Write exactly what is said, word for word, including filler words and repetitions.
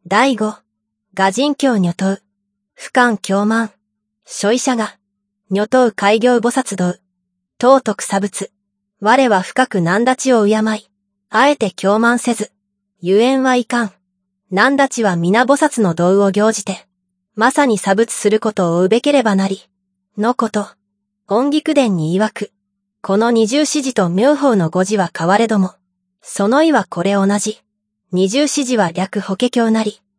だいご、我人教女頭、不敢狂慢、諸医者が、女頭開業菩薩道、道徳差仏、我は深く難立ちを敬い、あえて狂慢せず、ゆえんはいかん。難立ちは皆菩薩の道を行じて、まさに差仏することを追うべければなり、のこと。音菊伝に曰く、この二十四字と妙法の語字は変われども、その意はこれ同じ。二十四字は略法華経なり。